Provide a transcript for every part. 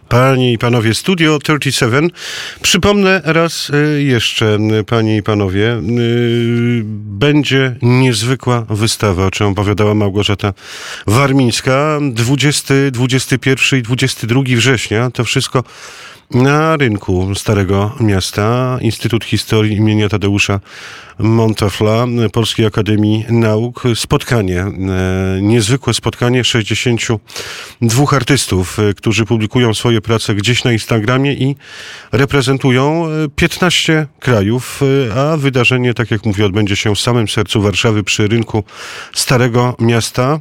Panie i panowie, Studio 37. Przypomnę raz jeszcze, panie i panowie, będzie niezwykła wystawa, o czym opowiadała Małgorzata Warmińska. 20, 21 i 22 września. To wszystko na rynku Starego Miasta. Instytut Historii imienia Tadeusza Montafla, Polskiej Akademii Nauk. Spotkanie, niezwykłe spotkanie 62 artystów, którzy publikują swoje prace gdzieś na Instagramie i reprezentują 15 krajów, a wydarzenie, tak jak mówię, odbędzie się w samym sercu Warszawy przy rynku Starego Miasta.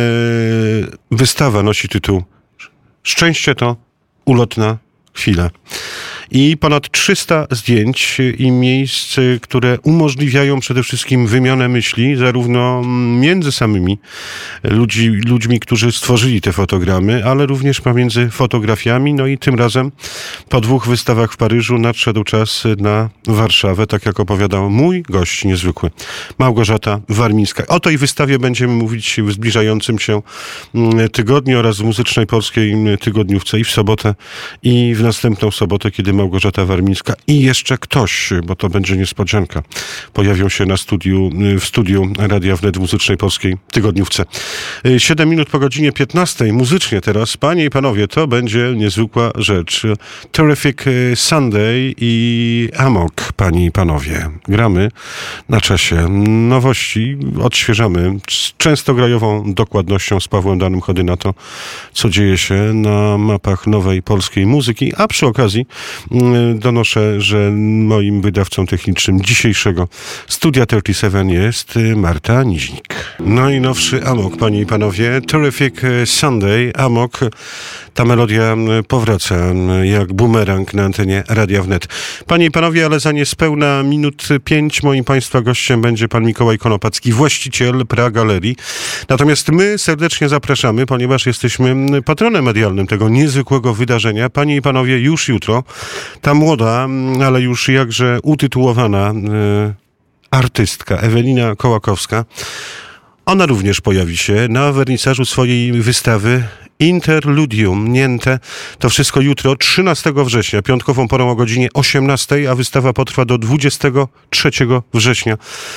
Wystawa nosi tytuł Szczęście to ulotna chwila. I ponad 300 zdjęć i miejsc, które umożliwiają przede wszystkim wymianę myśli, zarówno między samymi ludźmi, którzy stworzyli te fotogramy, ale również pomiędzy fotografiami. No i tym razem po 2 wystawach w Paryżu nadszedł czas na Warszawę, tak jak opowiadał mój gość niezwykły, Małgorzata Warmińska. O tej wystawie będziemy mówić w zbliżającym się tygodniu oraz w Muzycznej Polskiej Tygodniówce i w sobotę, i w następną sobotę, kiedy Małgorzata Warmińska i jeszcze ktoś, bo to będzie niespodzianka, pojawią się w studiu Radia Wnet w Muzycznej Polskiej Tygodniówce. 7 minut po godzinie 15. Muzycznie teraz, panie i panowie, to będzie niezwykła rzecz. Terrific Sunday i Amok, panie i panowie. Gramy na czasie. Nowości odświeżamy z częstograjową dokładnością, z Pawłem Danym Chody na to, co dzieje się na mapach nowej polskiej muzyki, a przy okazji donoszę, że moim wydawcą technicznym dzisiejszego Studia 37 jest Marta Niźnik. Najnowszy Amok, panie i panowie. Terrific Sunday, Amok. Ta melodia powraca jak bumerang na antenie Radia Wnet. Panie i panowie, ale za niespełna minut 5 moim państwa gościem będzie pan Mikołaj Konopacki, właściciel Pra-Galerii. Natomiast my serdecznie zapraszamy, ponieważ jesteśmy patronem medialnym tego niezwykłego wydarzenia. Panie i panowie, już jutro ta młoda, ale już jakże utytułowana artystka Ewelina Kołakowska, ona również pojawi się na wernisażu swojej wystawy Interludium Niente. To wszystko jutro, 13 września, piątkową porą o godzinie 18, a wystawa potrwa do 23 września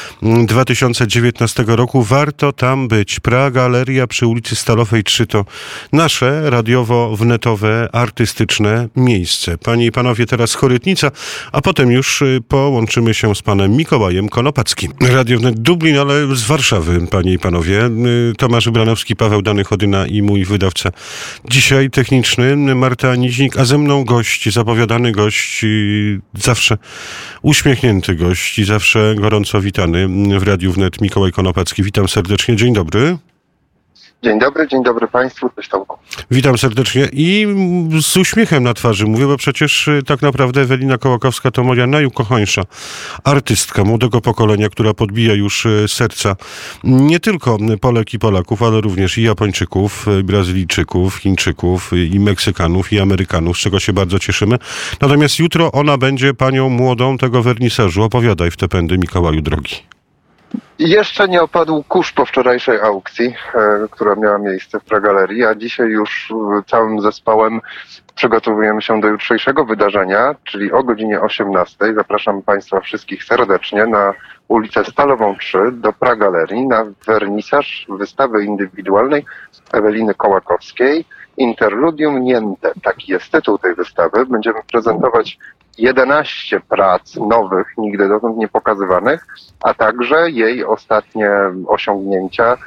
2019 roku. Warto tam być. Pra-Galeria przy ulicy Stalowej 3 to nasze radiowo-wnetowe, artystyczne miejsce. Panie i panowie, teraz Chorytnica, a potem już połączymy się z panem Mikołajem Konopackim. Radio Wnet Dublin, ale z Warszawy, panie i panowie. Tomasz Branowski, Paweł Dany Chodyna i mój wydawca dzisiaj techniczny, Marta Niźnik, a ze mną gość, zapowiadany gość, zawsze uśmiechnięty gość i zawsze gorąco witany w Radiu Wnet, Mikołaj Konopacki. Witam serdecznie, dzień dobry. Dzień dobry Państwu, cześć Tomku. Witam serdecznie i z uśmiechem na twarzy mówię, bo przecież tak naprawdę Ewelina Kołakowska to moja najukochańsza artystka młodego pokolenia, która podbija już serca nie tylko Polek i Polaków, ale również i Japończyków, i Brazylijczyków, Chińczyków, i Meksykanów, i Amerykanów, z czego się bardzo cieszymy. Natomiast jutro ona będzie panią młodą tego wernisażu. Opowiadaj w te pędy, Mikołaju drogi. Jeszcze nie opadł kurz po wczorajszej aukcji, która miała miejsce w Pra-Galerii, a dzisiaj już całym zespołem przygotowujemy się do jutrzejszego wydarzenia, czyli o godzinie 18. Zapraszam Państwa wszystkich serdecznie na ulicę Stalową 3 do Pra-Galerii na wernisaż wystawy indywidualnej Eweliny Kołakowskiej Interludium Niente. Taki jest tytuł tej wystawy. Będziemy prezentować 11 prac nowych, nigdy dotąd nie pokazywanych, a także jej ostatnie osiągnięcia,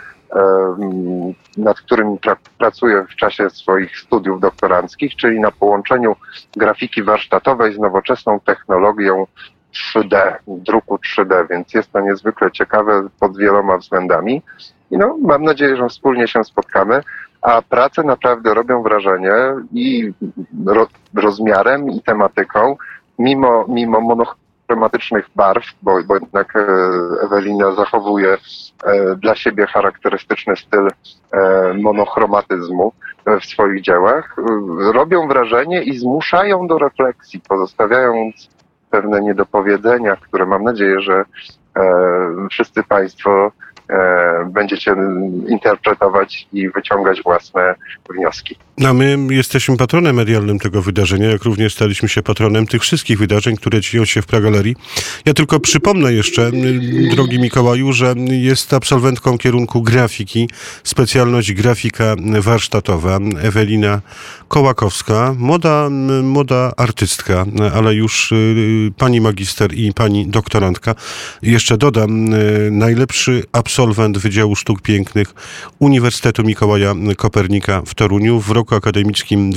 nad którymi pracuje w czasie swoich studiów doktoranckich, czyli na połączeniu grafiki warsztatowej z nowoczesną technologią 3D, druku 3D, więc jest to niezwykle ciekawe pod wieloma względami. I mam nadzieję, że wspólnie się spotkamy, a prace naprawdę robią wrażenie i rozmiarem, i tematyką, mimo monochromatycznych barw, bo jednak Ewelina zachowuje dla siebie charakterystyczny styl monochromatyzmu w swoich dziełach, robią wrażenie i zmuszają do refleksji, pozostawiając pewne niedopowiedzenia, które mam nadzieję, że wszyscy Państwo będziecie interpretować i wyciągać własne wnioski. A my jesteśmy patronem medialnym tego wydarzenia, jak również staliśmy się patronem tych wszystkich wydarzeń, które dzieją się w Pragalerii. Ja tylko przypomnę jeszcze, drogi Mikołaju, że jest absolwentką kierunku grafiki, specjalność grafika warsztatowa, Ewelina Kołakowska, młoda artystka, ale już pani magister i pani doktorantka. Jeszcze dodam, najlepszy absolwent Wydziału Sztuk Pięknych Uniwersytetu Mikołaja Kopernika w Toruniu w roku akademickim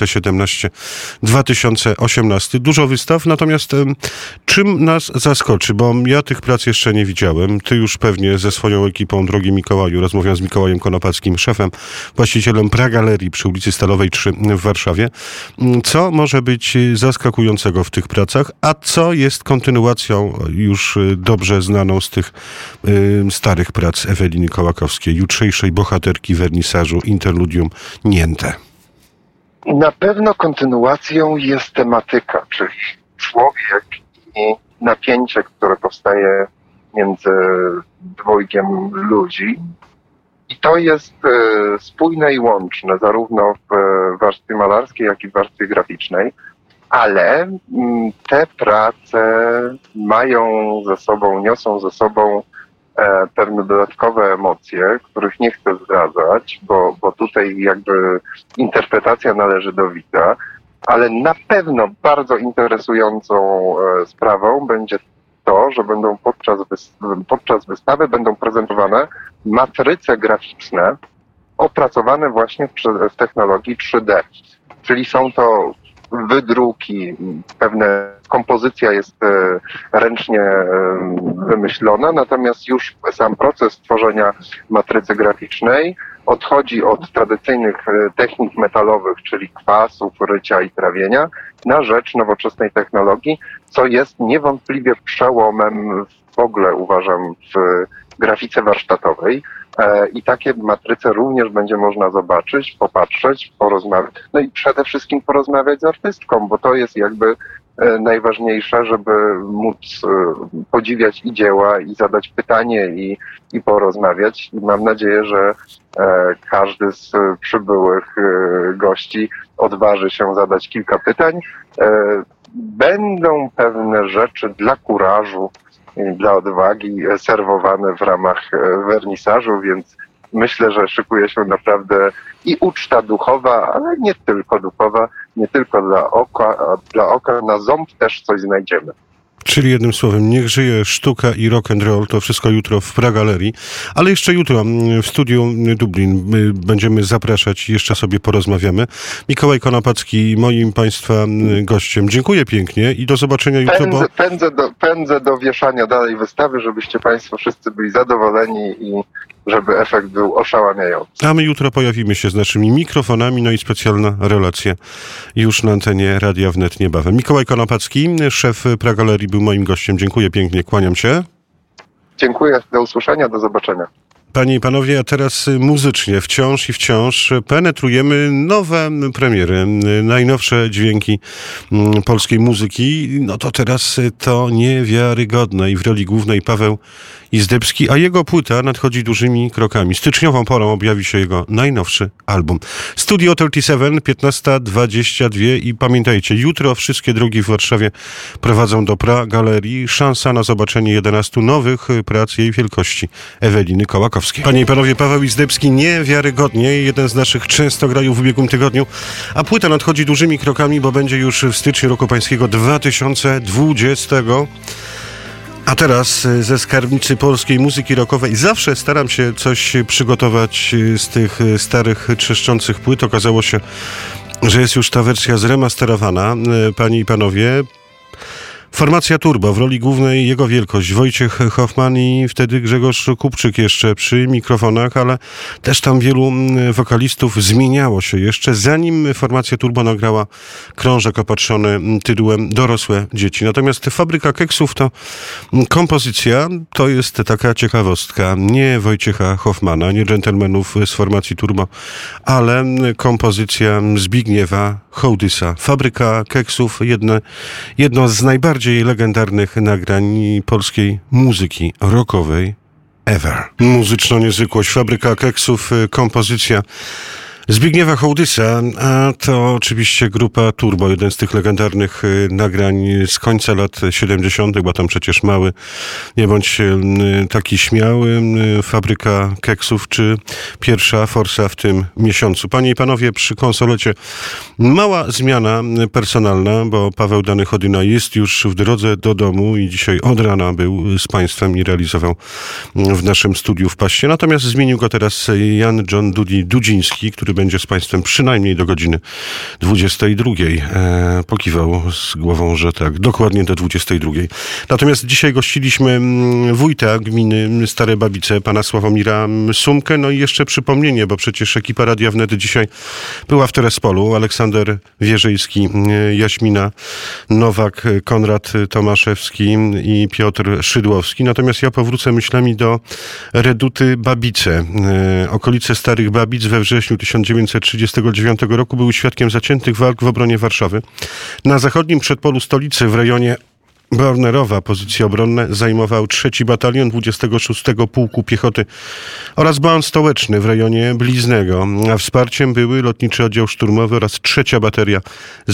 2017-2018. Dużo wystaw, natomiast czym nas zaskoczy? Bo ja tych prac jeszcze nie widziałem. Ty już pewnie ze swoją ekipą, drogi Mikołaju, rozmawiam z Mikołajem Konopackim, szefem, właścicielem Pragalerii przy ulicy Stalowej 3 w Warszawie. Co może być zaskakującego w tych pracach, a co jest kontynuacją już dobrze znaną z tych starych prac Eweliny Kołakowskiej, jutrzejszej bohaterki wernisażu Interludium Niente? Na pewno kontynuacją jest tematyka, czyli człowiek i napięcie, które powstaje między dwojgiem ludzi. I to jest spójne i łączne, zarówno w warstwie malarskiej, jak i w warstwie graficznej. Ale te prace niosą ze sobą pewne dodatkowe emocje, których nie chcę zdradzać, bo tutaj jakby interpretacja należy do widza, ale na pewno bardzo interesującą sprawą będzie to, że podczas wystawy będą prezentowane matryce graficzne opracowane właśnie w technologii 3D. Czyli są to wydruki, kompozycja jest ręcznie wymyślona, natomiast już sam proces tworzenia matrycy graficznej odchodzi od tradycyjnych technik metalowych, czyli kwasów, rycia i trawienia, na rzecz nowoczesnej technologii, co jest niewątpliwie przełomem w ogóle, uważam, w grafice warsztatowej. I takie matryce również będzie można zobaczyć, popatrzeć, porozmawiać. No i przede wszystkim porozmawiać z artystką, bo to jest jakby najważniejsze, żeby móc podziwiać i dzieła, i zadać pytanie, i porozmawiać. I mam nadzieję, że każdy z przybyłych gości odważy się zadać kilka pytań. Będą pewne rzeczy dla kurażu, dla odwagi serwowane w ramach wernisażu, więc myślę, że szykuje się naprawdę i uczta duchowa, ale nie tylko duchowa, nie tylko dla oka, na ząb też coś znajdziemy. Czyli jednym słowem, niech żyje sztuka i rock and roll, to wszystko jutro w Pragalerii, ale jeszcze jutro w studiu Dublin będziemy zapraszać i jeszcze sobie porozmawiamy. Mikołaj Konopacki, moim Państwa gościem. Dziękuję pięknie i do zobaczenia jutro. Pędzę do wieszania dalej wystawy, żebyście Państwo wszyscy byli zadowoleni i żeby efekt był oszałamiający. A my jutro pojawimy się z naszymi mikrofonami, no i specjalna relacja już na antenie Radia Wnet niebawem. Mikołaj Konopacki, szef Pragalerii, był moim gościem. Dziękuję pięknie, kłaniam się. Dziękuję, do usłyszenia, do zobaczenia. Panie i panowie, a teraz muzycznie wciąż i wciąż penetrujemy nowe premiery, najnowsze dźwięki polskiej muzyki. No to teraz to niewiarygodne i w roli głównej Paweł Izdebski, a jego płyta nadchodzi dużymi krokami. Styczniową porą objawi się jego najnowszy album. Studio 37, 15:22 i pamiętajcie, jutro wszystkie drogi w Warszawie prowadzą do Pragalerii. Szansa na zobaczenie 11 nowych prac jej wielkości Eweliny Kołakowskiej. Panie i panowie, Paweł Izdebski niewiarygodnie, jeden z naszych często grajów w ubiegłym tygodniu, a płyta nadchodzi dużymi krokami, bo będzie już w styczniu roku pańskiego 2020. A teraz ze skarbnicy polskiej muzyki rockowej zawsze staram się coś przygotować z tych starych, trzeszczących płyt. Okazało się, że jest już ta wersja zremasterowana. Panie i panowie, formacja Turbo, w roli głównej jego wielkość Wojciech Hoffman i wtedy Grzegorz Kupczyk jeszcze przy mikrofonach, ale też tam wielu wokalistów zmieniało się jeszcze, zanim formacja Turbo nagrała krążek opatrzony tytułem Dorosłe dzieci. Natomiast Fabryka Keksów to kompozycja, to jest taka ciekawostka, nie Wojciecha Hoffmana, nie dżentelmenów z formacji Turbo, ale kompozycja Zbigniewa Hołdysa. Fabryka Keksów, jedno z najbardziej najbardziej legendarnych nagrań polskiej muzyki rockowej ever. Muzyczna niezwykłość, Fabryka Keksów, kompozycja Zbigniewa Hołdysa, a to oczywiście grupa Turbo, jeden z tych legendarnych nagrań z końca lat 70., bo tam przecież Mały, nie bądź taki śmiały, Fabryka Keksów, czy pierwsza Forsa w tym miesiącu. Panie i panowie, przy konsolecie mała zmiana personalna, bo Paweł Dany-Chodyna jest już w drodze do domu i dzisiaj od rana był z państwem i realizował w naszym studiu w Paście. Natomiast zmienił go teraz Jan John Dudziński, który będzie z państwem przynajmniej do godziny 22. Pokiwał z głową, że tak, dokładnie do 22. Natomiast dzisiaj gościliśmy wójta gminy Stare Babice, pana Sławomira Sumkę. No i jeszcze przypomnienie, bo przecież ekipa Radia Wnet dzisiaj była w Terespolu. Aleksander Wierzyński, Jaśmina Nowak, Konrad Tomaszewski i Piotr Szydłowski. Natomiast ja powrócę myślami do Reduty Babice. Okolice Starych Babic we wrześniu 1939 roku były świadkiem zaciętych walk w obronie Warszawy. Na zachodnim przedpolu stolicy w rejonie Bornerowa pozycje obronne zajmował 3. Batalion 26 Pułku Piechoty oraz Baon Stołeczny w rejonie Bliznego, a wsparciem były Lotniczy Oddział Szturmowy oraz 3. Bateria z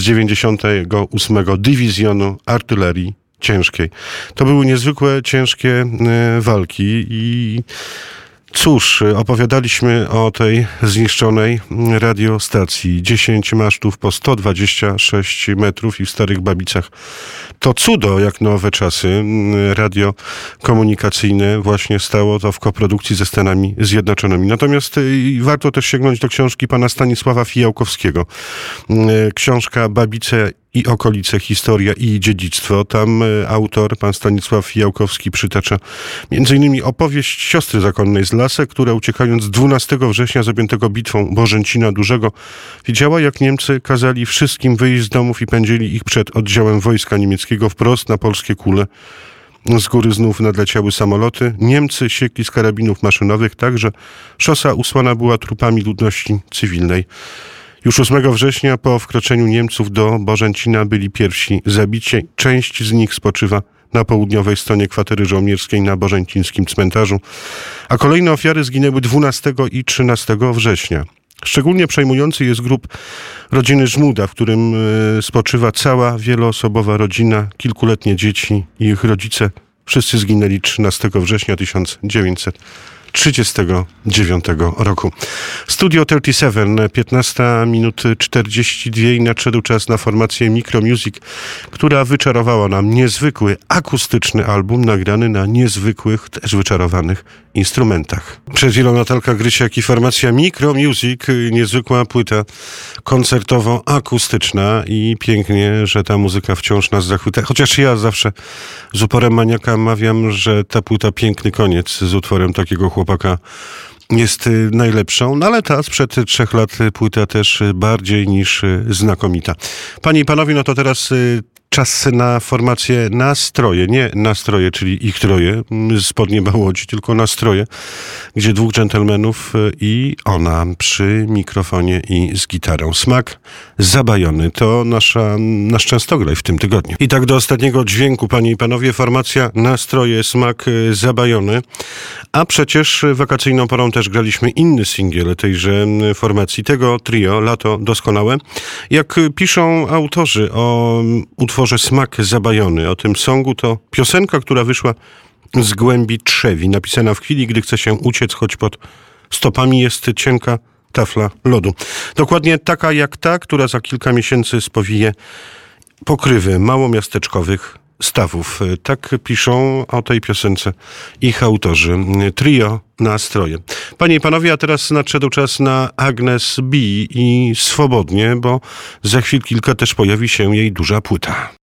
98 Dywizjonu Artylerii Ciężkiej. To były niezwykłe, ciężkie walki i cóż, opowiadaliśmy o tej zniszczonej radiostacji. 10 masztów po 126 metrów i w Starych Babicach. To cudo, jak na owe czasy, radio komunikacyjne właśnie stało to w koprodukcji ze Stanami Zjednoczonymi. Natomiast warto też sięgnąć do książki pana Stanisława Fijałkowskiego. Książka Babice i okolice, historia i dziedzictwo. Tam autor, pan Stanisław Fijałkowski, przytacza m.in. opowieść siostry zakonnej z Lasek, która uciekając 12 września z objętego bitwą Bożęcina Dużego widziała, jak Niemcy kazali wszystkim wyjść z domów i pędzili ich przed oddziałem wojska niemieckiego wprost na polskie kule. Z góry znów nadleciały samoloty. Niemcy siekli z karabinów maszynowych, tak że szosa usłana była trupami ludności cywilnej. Już 8 września po wkroczeniu Niemców do Bożęcina byli pierwsi zabici. Część z nich spoczywa na południowej stronie kwatery żołnierskiej na bożęcińskim cmentarzu, a kolejne ofiary zginęły 12 i 13 września. Szczególnie przejmujący jest grób rodziny Żmuda, w którym spoczywa cała wieloosobowa rodzina, kilkuletnie dzieci i ich rodzice. Wszyscy zginęli 13 września 1939 roku. Studio 37, 15:42 i nadszedł czas na formację Micro Music, która wyczarowała nam niezwykły, akustyczny album nagrany na niezwykłych, też wyczarowanych instrumentach. Przed chwilą Natalka Grysiak i formacja Micro Music, niezwykła płyta koncertowo-akustyczna i pięknie, że ta muzyka wciąż nas zachwyca. Chociaż ja zawsze z uporem maniaka mawiam, że ta płyta Piękny Koniec z utworem takiego chłopaka jest najlepszą, no ale ta sprzed 3 lat płyta też bardziej niż znakomita. Panie i panowie, no to teraz czas na formację Nastroje, nie Nastroje, czyli ich troje spod nieba Łodzi, tylko Nastroje, gdzie 2 dżentelmenów i ona przy mikrofonie i z gitarą. Smak Zabajony to nasz częstograj w tym tygodniu. I tak do ostatniego dźwięku, panie i panowie, formacja Nastroje, Smak Zabajony, a przecież wakacyjną porą też graliśmy inny singiel tejże formacji, tego trio, Lato Doskonałe. Jak piszą autorzy o utworze Smak Zabajony, o tym songu, to piosenka, która wyszła z głębi trzewi, napisana w chwili, gdy chce się uciec, choć pod stopami jest cienka tafla lodu. Dokładnie taka jak ta, która za kilka miesięcy spowije pokrywy małomiasteczkowych stawów. Tak piszą o tej piosence ich autorzy. Trio Nastroje. Panie i panowie, a teraz nadszedł czas na Agnes B i Swobodnie, bo za chwil kilka też pojawi się jej duża płyta.